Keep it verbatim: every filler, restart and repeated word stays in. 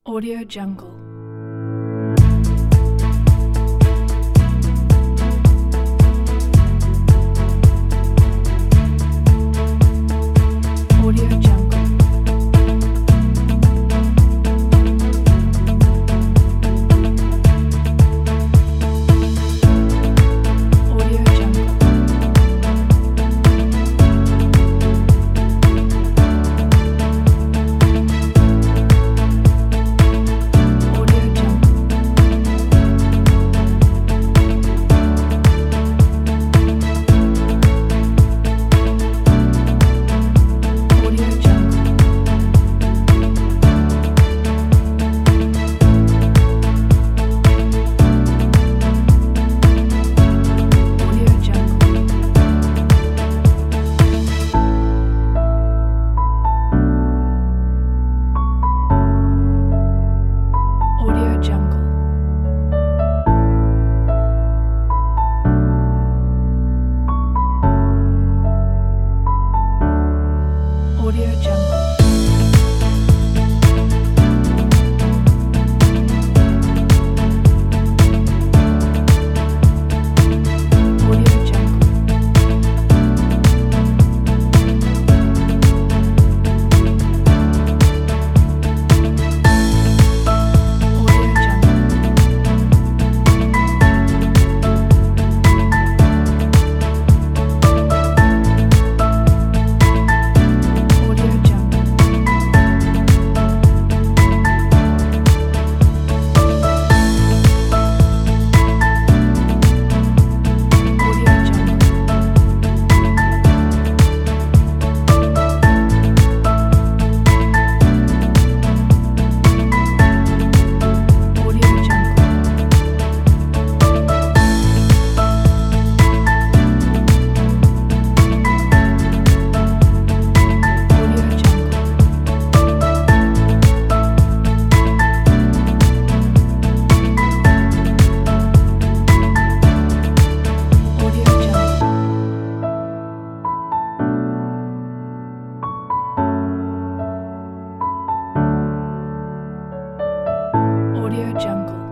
Audio Jungle. Audio Jungle. Audio Jungle. Audio Jungle. Audio Jungle. Audio Jungle. Audio Jungle. Audio Jungle. Audio Jungle. Audio Jungle. Audio Jungle. Audio Jungle. Audio Jungle. Audio Jungle. Audio Jungle. Audio Jungle.